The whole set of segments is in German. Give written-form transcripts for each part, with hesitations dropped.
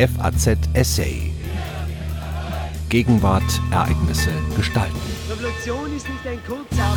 FAZ Essay. Gegenwart, Ereignisse, Gestalten. Revolution ist nicht ein kurzer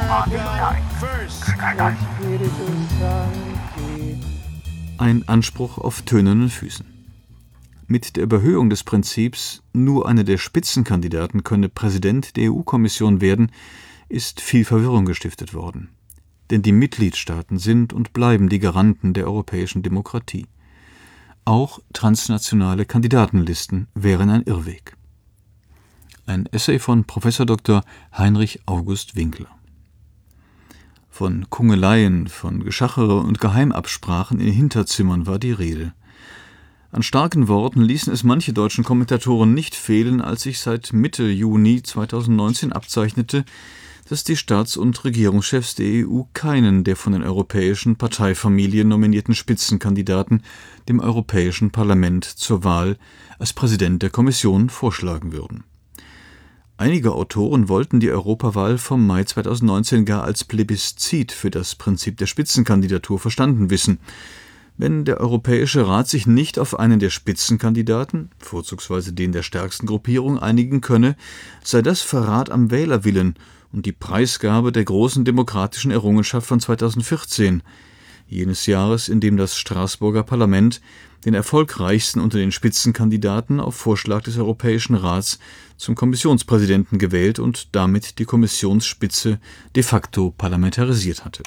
Ein Anspruch auf tönernen Füßen. Mit der Überhöhung des Prinzips, nur einer der Spitzenkandidaten könne Präsident der EU-Kommission werden, ist viel Verwirrung gestiftet worden. Denn die Mitgliedstaaten sind und bleiben die Garanten der europäischen Demokratie. Auch transnationale Kandidatenlisten wären ein Irrweg. Ein Essay von Prof. Dr. Heinrich August Winkler. Von Kungeleien, von Geschachere und Geheimabsprachen in Hinterzimmern war die Rede. An starken Worten ließen es manche deutschen Kommentatoren nicht fehlen, als sich seit Mitte Juni 2019 abzeichnete, dass die Staats- und Regierungschefs der EU keinen der von den europäischen Parteifamilien nominierten Spitzenkandidaten dem Europäischen Parlament zur Wahl als Präsident der Kommission vorschlagen würden. Einige Autoren wollten die Europawahl vom Mai 2019 gar als Plebiszit für das Prinzip der Spitzenkandidatur verstanden wissen. Wenn der Europäische Rat sich nicht auf einen der Spitzenkandidaten, vorzugsweise den der stärksten Gruppierung, einigen könne, sei das Verrat am Wählerwillen und die Preisgabe der großen demokratischen Errungenschaft von 2014, jenes Jahres, in dem das Straßburger Parlament den erfolgreichsten unter den Spitzenkandidaten auf Vorschlag des Europäischen Rats zum Kommissionspräsidenten gewählt und damit die Kommissionsspitze de facto parlamentarisiert hatte.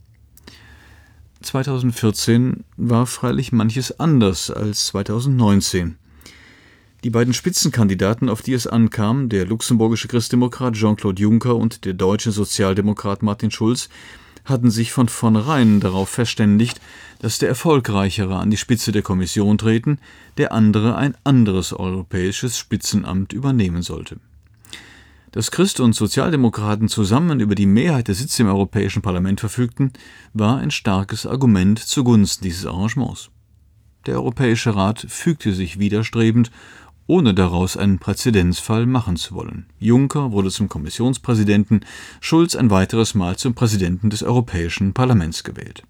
2014 war freilich manches anders als 2019. Die beiden Spitzenkandidaten, auf die es ankam, der luxemburgische Christdemokrat Jean-Claude Juncker und der deutsche Sozialdemokrat Martin Schulz, hatten sich von vornherein darauf verständigt, dass der Erfolgreichere an die Spitze der Kommission treten, der andere ein anderes europäisches Spitzenamt übernehmen sollte. Dass Christ und Sozialdemokraten zusammen über die Mehrheit der Sitze im Europäischen Parlament verfügten, war ein starkes Argument zugunsten dieses Arrangements. Der Europäische Rat fügte sich widerstrebend, ohne daraus einen Präzedenzfall machen zu wollen. Juncker wurde zum Kommissionspräsidenten, Schulz ein weiteres Mal zum Präsidenten des Europäischen Parlaments gewählt.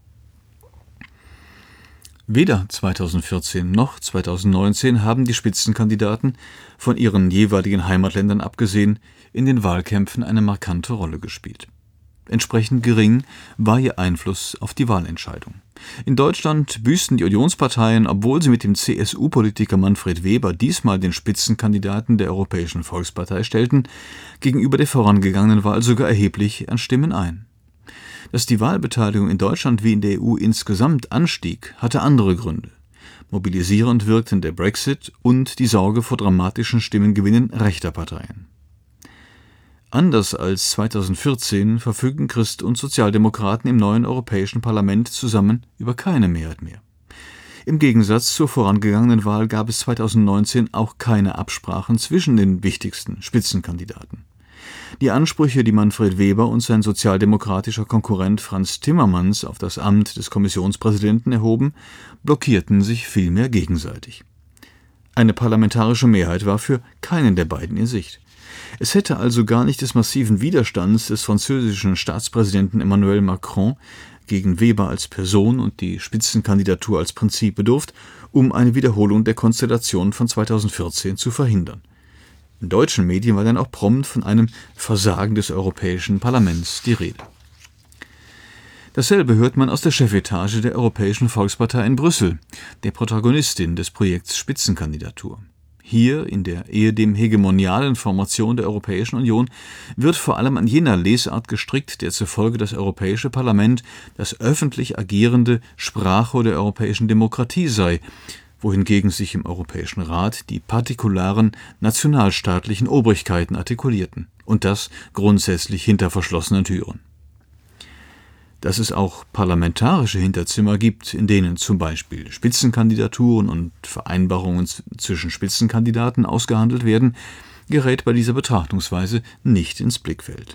Weder 2014 noch 2019 haben die Spitzenkandidaten, von ihren jeweiligen Heimatländern abgesehen, in den Wahlkämpfen eine markante Rolle gespielt. Entsprechend gering war ihr Einfluss auf die Wahlentscheidung. In Deutschland büßten die Unionsparteien, obwohl sie mit dem CSU-Politiker Manfred Weber diesmal den Spitzenkandidaten der Europäischen Volkspartei stellten, gegenüber der vorangegangenen Wahl sogar erheblich an Stimmen ein. Dass die Wahlbeteiligung in Deutschland wie in der EU insgesamt anstieg, hatte andere Gründe. Mobilisierend wirkten der Brexit und die Sorge vor dramatischen Stimmengewinnen rechter Parteien. Anders als 2014 verfügen Christ- und Sozialdemokraten im neuen Europäischen Parlament zusammen über keine Mehrheit mehr. Im Gegensatz zur vorangegangenen Wahl gab es 2019 auch keine Absprachen zwischen den wichtigsten Spitzenkandidaten. Die Ansprüche, die Manfred Weber und sein sozialdemokratischer Konkurrent Frans Timmermans auf das Amt des Kommissionspräsidenten erhoben, blockierten sich vielmehr gegenseitig. Eine parlamentarische Mehrheit war für keinen der beiden in Sicht. Es hätte also gar nicht des massiven Widerstands des französischen Staatspräsidenten Emmanuel Macron gegen Weber als Person und die Spitzenkandidatur als Prinzip bedurft, um eine Wiederholung der Konstellation von 2014 zu verhindern. In deutschen Medien war dann auch prompt von einem Versagen des Europäischen Parlaments die Rede. Dasselbe hört man aus der Chefetage der Europäischen Volkspartei in Brüssel, der Protagonistin des Projekts Spitzenkandidatur. Hier, in der ehedem hegemonialen Formation der Europäischen Union, wird vor allem an jener Lesart gestrickt, der zufolge das Europäische Parlament das öffentlich agierende Sprachrohr der europäischen Demokratie sei, wohingegen sich im Europäischen Rat die partikularen nationalstaatlichen Obrigkeiten artikulierten, und das grundsätzlich hinter verschlossenen Türen. Dass es auch parlamentarische Hinterzimmer gibt, in denen zum Beispiel Spitzenkandidaturen und Vereinbarungen zwischen Spitzenkandidaten ausgehandelt werden, gerät bei dieser Betrachtungsweise nicht ins Blickfeld.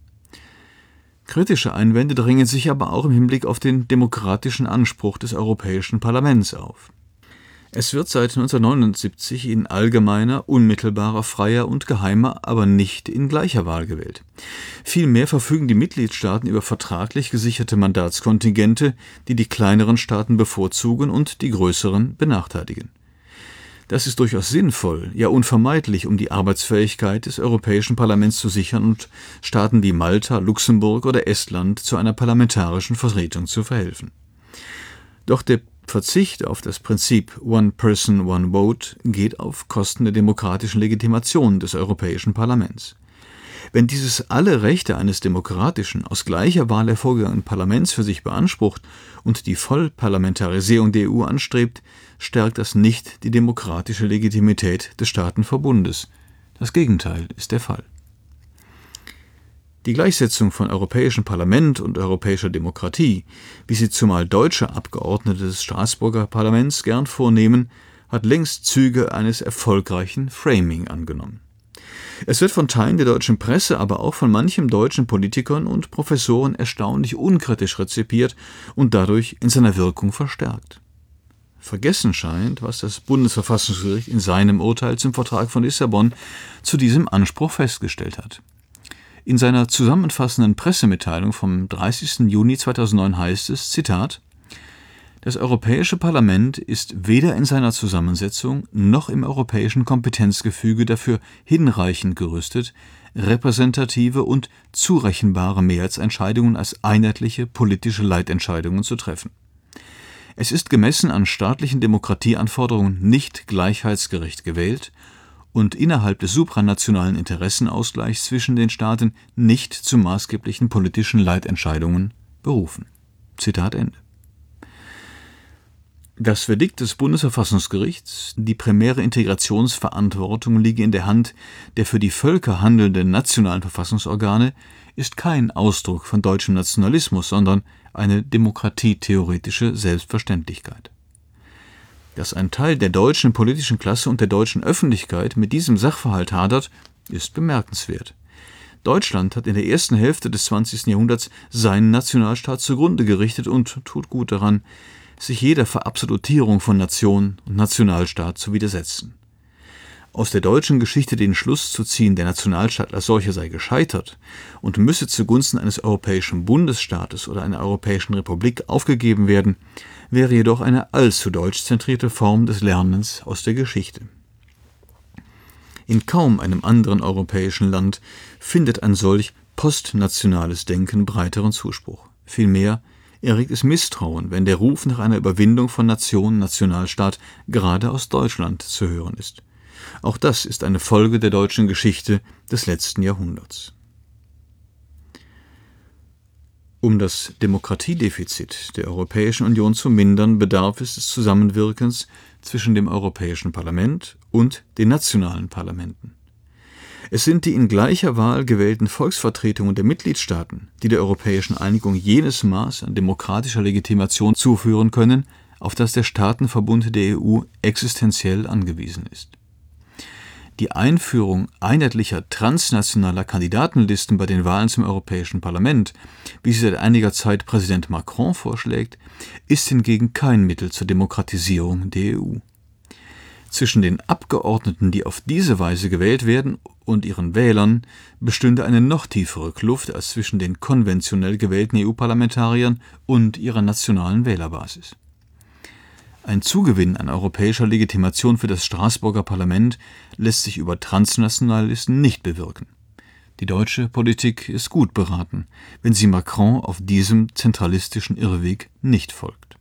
Kritische Einwände drängen sich aber auch im Hinblick auf den demokratischen Anspruch des Europäischen Parlaments auf. Es wird seit 1979 in allgemeiner, unmittelbarer, freier und geheimer, aber nicht in gleicher Wahl gewählt. Vielmehr verfügen die Mitgliedstaaten über vertraglich gesicherte Mandatskontingente, die die kleineren Staaten bevorzugen und die größeren benachteiligen. Das ist durchaus sinnvoll, ja unvermeidlich, um die Arbeitsfähigkeit des Europäischen Parlaments zu sichern und Staaten wie Malta, Luxemburg oder Estland zu einer parlamentarischen Vertretung zu verhelfen. Doch der Verzicht auf das Prinzip One Person, One Vote geht auf Kosten der demokratischen Legitimation des Europäischen Parlaments. Wenn dieses alle Rechte eines demokratischen, aus gleicher Wahl hervorgegangenen Parlaments für sich beansprucht und die Vollparlamentarisierung der EU anstrebt, stärkt das nicht die demokratische Legitimität des Staatenverbundes. Das Gegenteil ist der Fall. Die Gleichsetzung von Europäischem Parlament und europäischer Demokratie, wie sie zumal deutsche Abgeordnete des Straßburger Parlaments gern vornehmen, hat längst Züge eines erfolgreichen Framing angenommen. Es wird von Teilen der deutschen Presse, aber auch von manchem deutschen Politikern und Professoren erstaunlich unkritisch rezipiert und dadurch in seiner Wirkung verstärkt. Vergessen scheint, was das Bundesverfassungsgericht in seinem Urteil zum Vertrag von Lissabon zu diesem Anspruch festgestellt hat. In seiner zusammenfassenden Pressemitteilung vom 30. Juni 2009 heißt es, Zitat: Das Europäische Parlament ist weder in seiner Zusammensetzung noch im europäischen Kompetenzgefüge dafür hinreichend gerüstet, repräsentative und zurechenbare Mehrheitsentscheidungen als einheitliche politische Leitentscheidungen zu treffen. Es ist gemessen an staatlichen Demokratieanforderungen nicht gleichheitsgerecht gewählt und innerhalb des supranationalen Interessenausgleichs zwischen den Staaten nicht zu maßgeblichen politischen Leitentscheidungen berufen. Zitat Ende. Das Verdikt des Bundesverfassungsgerichts, die primäre Integrationsverantwortung liege in der Hand der für die Völker handelnden nationalen Verfassungsorgane, ist kein Ausdruck von deutschem Nationalismus, sondern eine demokratietheoretische Selbstverständlichkeit. Dass ein Teil der deutschen politischen Klasse und der deutschen Öffentlichkeit mit diesem Sachverhalt hadert, ist bemerkenswert. Deutschland hat in der ersten Hälfte des 20. Jahrhunderts seinen Nationalstaat zugrunde gerichtet und tut gut daran, sich jeder Verabsolutierung von Nation und Nationalstaat zu widersetzen. Aus der deutschen Geschichte den Schluss zu ziehen, der Nationalstaat als solcher sei gescheitert und müsse zugunsten eines europäischen Bundesstaates oder einer europäischen Republik aufgegeben werden, wäre jedoch eine allzu deutschzentrierte Form des Lernens aus der Geschichte. In kaum einem anderen europäischen Land findet ein solch postnationales Denken breiteren Zuspruch. Vielmehr erregt es Misstrauen, wenn der Ruf nach einer Überwindung von Nation, Nationalstaat gerade aus Deutschland zu hören ist. Auch das ist eine Folge der deutschen Geschichte des letzten Jahrhunderts. Um das Demokratiedefizit der Europäischen Union zu mindern, bedarf es des Zusammenwirkens zwischen dem Europäischen Parlament und den nationalen Parlamenten. Es sind die in gleicher Wahl gewählten Volksvertretungen der Mitgliedstaaten, die der europäischen Einigung jenes Maß an demokratischer Legitimation zuführen können, auf das der Staatenverbund der EU existenziell angewiesen ist. Die Einführung einheitlicher transnationaler Kandidatenlisten bei den Wahlen zum Europäischen Parlament, wie sie seit einiger Zeit Präsident Macron vorschlägt, ist hingegen kein Mittel zur Demokratisierung der EU. Zwischen den Abgeordneten, die auf diese Weise gewählt werden, und ihren Wählern bestünde eine noch tiefere Kluft als zwischen den konventionell gewählten EU-Parlamentariern und ihrer nationalen Wählerbasis. Ein Zugewinn an europäischer Legitimation für das Straßburger Parlament lässt sich über transnationale Listen nicht bewirken. Die deutsche Politik ist gut beraten, wenn sie Macron auf diesem zentralistischen Irrweg nicht folgt.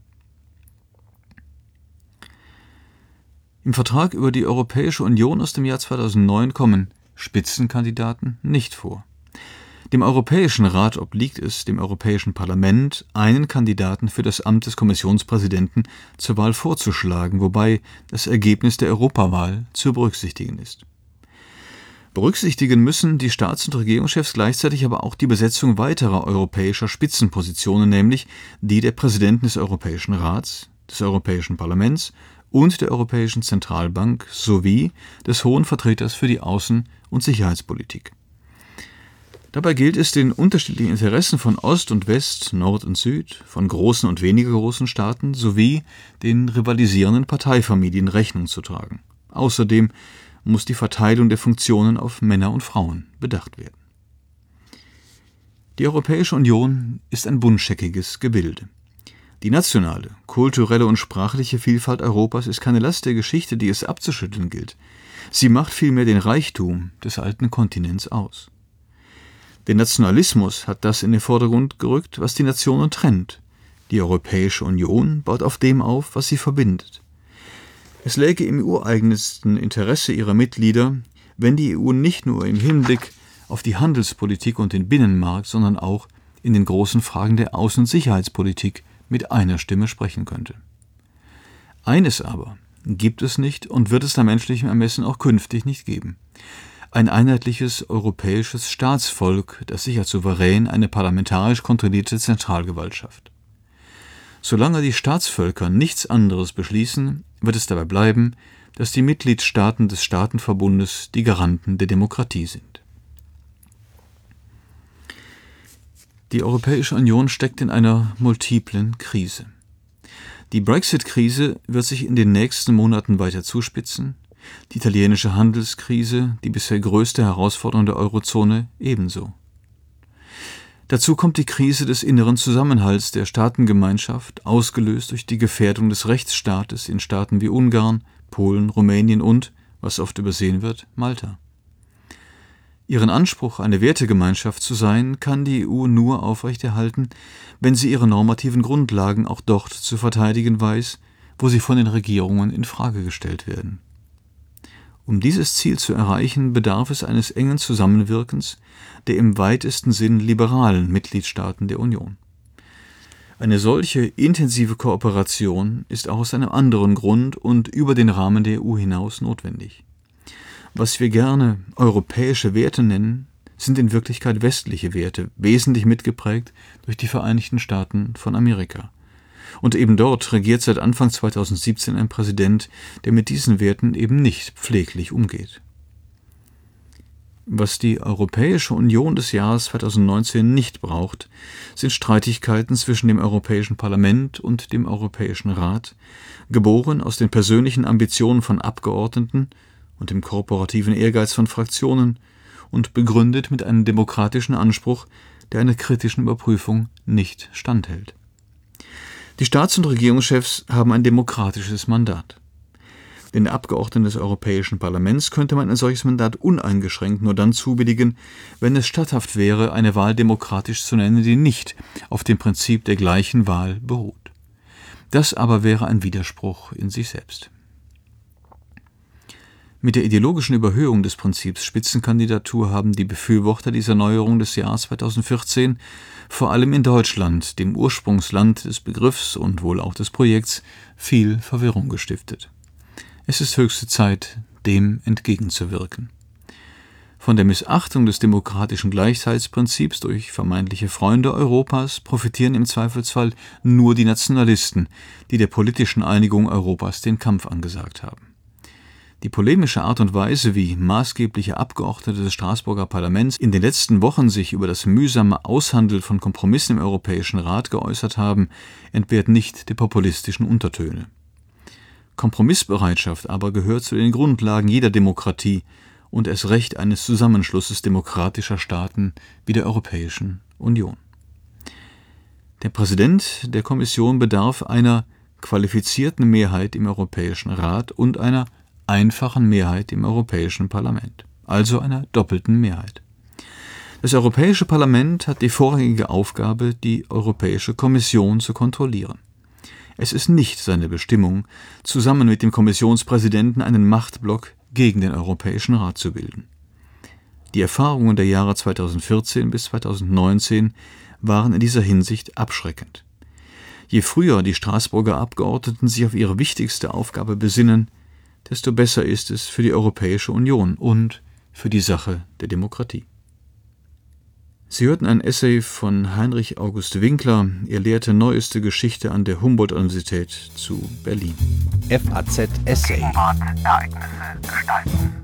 Im Vertrag über die Europäische Union aus dem Jahr 2009 kommen Spitzenkandidaten nicht vor. Dem Europäischen Rat obliegt es, dem Europäischen Parlament einen Kandidaten für das Amt des Kommissionspräsidenten zur Wahl vorzuschlagen, wobei das Ergebnis der Europawahl zu berücksichtigen ist. Berücksichtigen müssen die Staats- und Regierungschefs gleichzeitig aber auch die Besetzung weiterer europäischer Spitzenpositionen, nämlich die der Präsidenten des Europäischen Rats, des Europäischen Parlaments und der Europäischen Zentralbank sowie des Hohen Vertreters für die Außen- und Sicherheitspolitik. Dabei gilt es, den unterschiedlichen Interessen von Ost und West, Nord und Süd, von großen und weniger großen Staaten sowie den rivalisierenden Parteifamilien Rechnung zu tragen. Außerdem muss die Verteilung der Funktionen auf Männer und Frauen bedacht werden. Die Europäische Union ist ein buntscheckiges Gebilde. Die nationale, kulturelle und sprachliche Vielfalt Europas ist keine Last der Geschichte, die es abzuschütteln gilt. Sie macht vielmehr den Reichtum des alten Kontinents aus. Der Nationalismus hat das in den Vordergrund gerückt, was die Nationen trennt. Die Europäische Union baut auf dem auf, was sie verbindet. Es läge im ureigensten Interesse ihrer Mitglieder, wenn die EU nicht nur im Hinblick auf die Handelspolitik und den Binnenmarkt, sondern auch in den großen Fragen der Außen- und Sicherheitspolitik mit einer Stimme sprechen könnte. Eines aber gibt es nicht und wird es nach menschlichem Ermessen auch künftig nicht geben: ein einheitliches europäisches Staatsvolk, das sich als souverän eine parlamentarisch kontrollierte Zentralgewalt schafft. Solange die Staatsvölker nichts anderes beschließen, wird es dabei bleiben, dass die Mitgliedstaaten des Staatenverbundes die Garanten der Demokratie sind. Die Europäische Union steckt in einer multiplen Krise. Die Brexit-Krise wird sich in den nächsten Monaten weiter zuspitzen, die italienische Handelskrise, die bisher größte Herausforderung der Eurozone, ebenso. Dazu kommt die Krise des inneren Zusammenhalts der Staatengemeinschaft, ausgelöst durch die Gefährdung des Rechtsstaates in Staaten wie Ungarn, Polen, Rumänien und, was oft übersehen wird, Malta. Ihren Anspruch, eine Wertegemeinschaft zu sein, kann die EU nur aufrechterhalten, wenn sie ihre normativen Grundlagen auch dort zu verteidigen weiß, wo sie von den Regierungen in Frage gestellt werden. Um dieses Ziel zu erreichen, bedarf es eines engen Zusammenwirkens der im weitesten Sinn liberalen Mitgliedstaaten der Union. Eine solche intensive Kooperation ist auch aus einem anderen Grund und über den Rahmen der EU hinaus notwendig. Was wir gerne europäische Werte nennen, sind in Wirklichkeit westliche Werte, wesentlich mitgeprägt durch die Vereinigten Staaten von Amerika. Und eben dort regiert seit Anfang 2017 ein Präsident, der mit diesen Werten eben nicht pfleglich umgeht. Was die Europäische Union des Jahres 2019 nicht braucht, sind Streitigkeiten zwischen dem Europäischen Parlament und dem Europäischen Rat, geboren aus den persönlichen Ambitionen von Abgeordneten und dem korporativen Ehrgeiz von Fraktionen und begründet mit einem demokratischen Anspruch, der einer kritischen Überprüfung nicht standhält. Die Staats- und Regierungschefs haben ein demokratisches Mandat. Den Abgeordneten des Europäischen Parlaments könnte man ein solches Mandat uneingeschränkt nur dann zubilligen, wenn es statthaft wäre, eine Wahl demokratisch zu nennen, die nicht auf dem Prinzip der gleichen Wahl beruht. Das aber wäre ein Widerspruch in sich selbst. Mit der ideologischen Überhöhung des Prinzips Spitzenkandidatur haben die Befürworter dieser Neuerung des Jahres 2014 vor allem in Deutschland, dem Ursprungsland des Begriffs und wohl auch des Projekts, viel Verwirrung gestiftet. Es ist höchste Zeit, dem entgegenzuwirken. Von der Missachtung des demokratischen Gleichheitsprinzips durch vermeintliche Freunde Europas profitieren im Zweifelsfall nur die Nationalisten, die der politischen Einigung Europas den Kampf angesagt haben. Die polemische Art und Weise, wie maßgebliche Abgeordnete des Straßburger Parlaments in den letzten Wochen sich über das mühsame Aushandeln von Kompromissen im Europäischen Rat geäußert haben, entbehrt nicht der populistischen Untertöne. Kompromissbereitschaft aber gehört zu den Grundlagen jeder Demokratie und erst recht eines Zusammenschlusses demokratischer Staaten wie der Europäischen Union. Der Präsident der Kommission bedarf einer qualifizierten Mehrheit im Europäischen Rat und einer einfachen Mehrheit im Europäischen Parlament, also einer doppelten Mehrheit. Das Europäische Parlament hat die vorrangige Aufgabe, die Europäische Kommission zu kontrollieren. Es ist nicht seine Bestimmung, zusammen mit dem Kommissionspräsidenten einen Machtblock gegen den Europäischen Rat zu bilden. Die Erfahrungen der Jahre 2014 bis 2019 waren in dieser Hinsicht abschreckend. Je früher die Straßburger Abgeordneten sich auf ihre wichtigste Aufgabe besinnen, desto besser ist es für die Europäische Union und für die Sache der Demokratie. Sie hörten ein Essay von Heinrich August Winkler. Er lehrte neueste Geschichte an der Humboldt-Universität zu Berlin. FAZ Essay. Ereignisse gestalten.